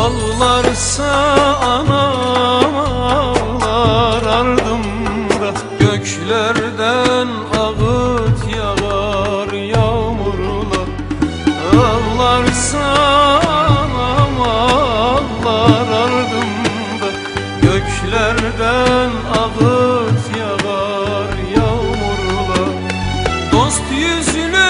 Ağlarsa anam ağlar ardımda, göklerden ağıt yağar yağmurlar. Ağlarsa anam ağlar ardımda, göklerden ağıt yağar yağmurlar. Dost yüzlü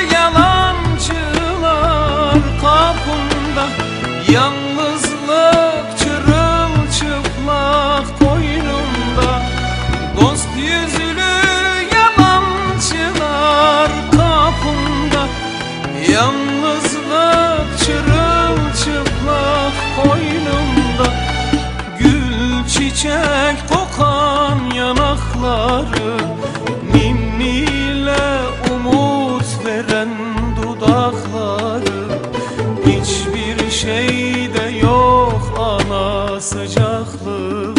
yalancılar kapında, yalnızlık çırılçıplak koynumda. Dost yüzlü yalancılar kapımda, yalnızlık çırılçıplak koynumda. Gül çiçek kokan yanakları, ninniyle umut veren dudakları. Hiçbir şeyde yok ana sıcaklığı.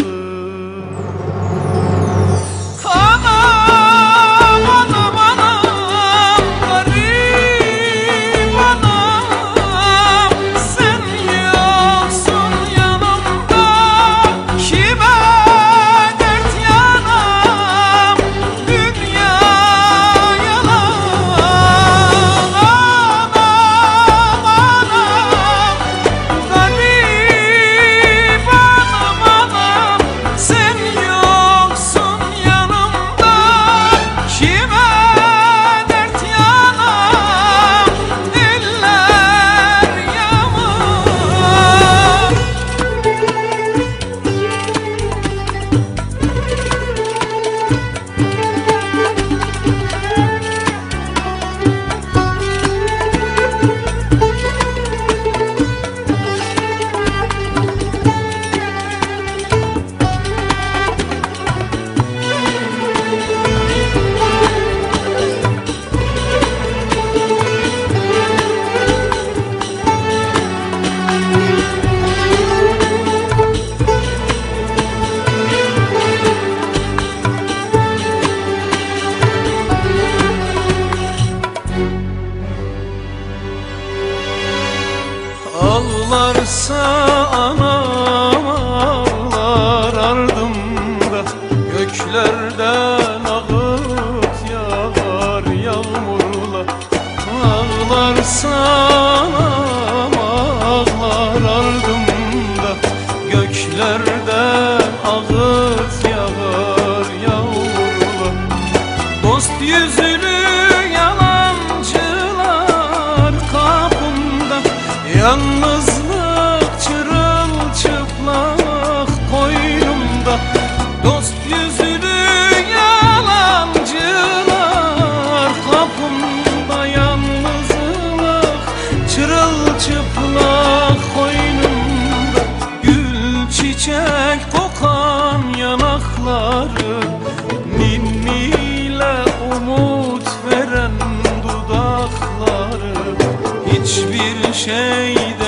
Anam, anam, anam, garip anam, sen yoksun yanımda, kime dert yanam, dünya yalan. Anam, anam, garip anam, anam, sen yoksun yanımda, kime dert yanam, eller yaman. Ağlarsa anam ağlar ardımda, göklerden ağıt yağar yağmurlar. Ağlarsa anam ağlar ardımda, göklerden ağıt yağar yağmurlar. Dost yüzlü yalancılar kapımda, yalnızlık çırılçıplak koynumda. Dost yüzlü yalancılar kapımda, yalnızlık çırılçıplak koynumda. Gül çiçek kokan yanakları, ninniyle umut veren dudakları. Hiçbir şey